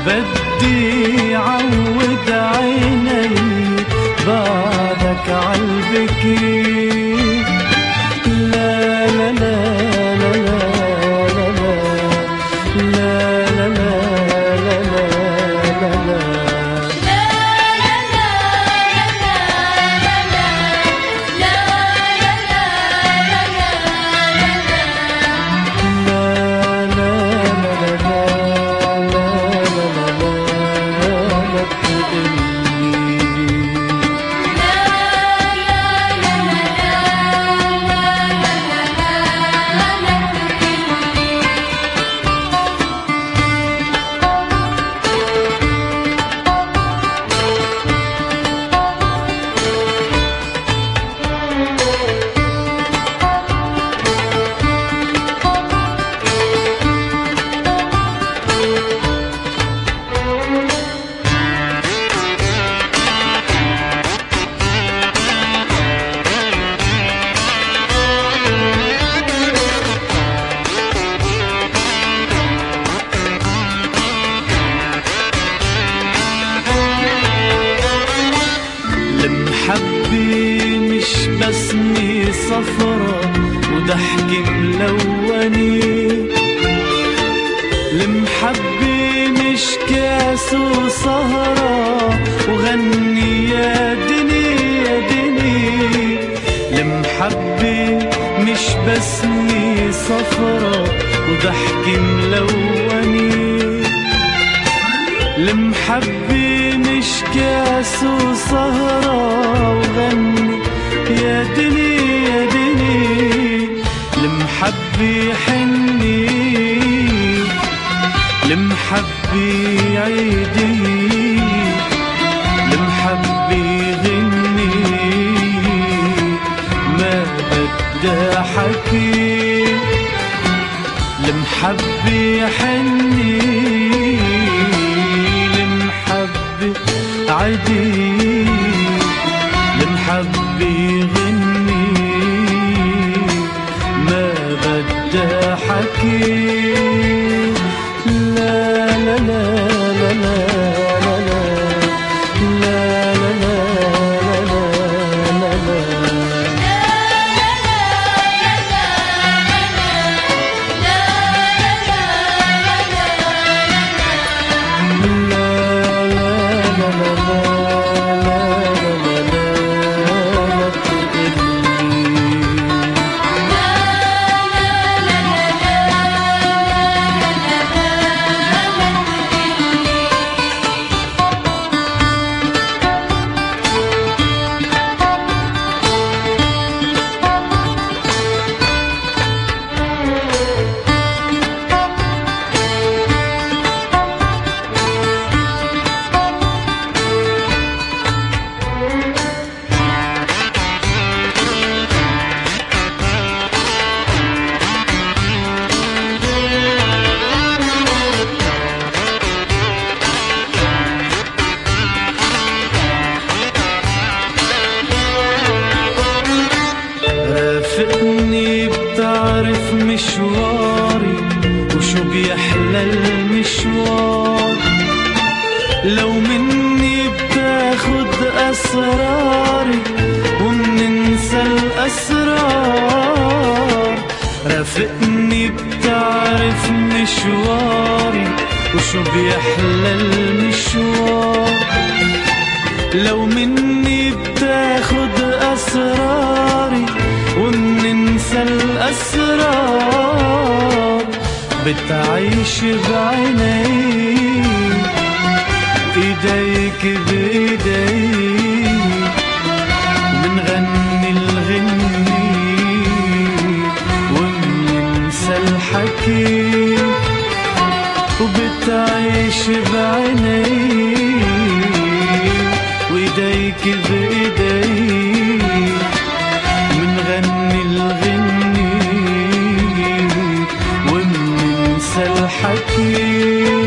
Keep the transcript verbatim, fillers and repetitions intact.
بدي عود عيني بعدك عالبكي. لا لا لا لا لا لا لا لا لا لا لا لا المحبة مش بسمة صفرة وضحكة ملونة. المحبة مش كاس وسهرة وغني يا دني يا دني. المحبة مش بسمة صفرة وضحكة ملونة. المحبة مش كاس وسهرة وغني يا دني يا دني. المحبة حني المحبة عيدي المحبة غني ما بدها حكي. المحبة حني عدي المحبة غني ما بدها حكي. لا لا لا لا لا لا لا لا لا رافقني بتعرف مشواري وشو بيحلى المشوار. لو مني بتاخد أسراري ومننسى الأسرار. رافقني بتعرف مشواري وشو بيحلى المشوار. لو مني بتاخد أسراري ومننسى الأسرار. بتعيش بعيني بإيديك بإيديك ومنغني الغني ومننسى الحكي. وبتعيش بعيني وإيديك بإيديك منغني الغني ومننسى الحكي.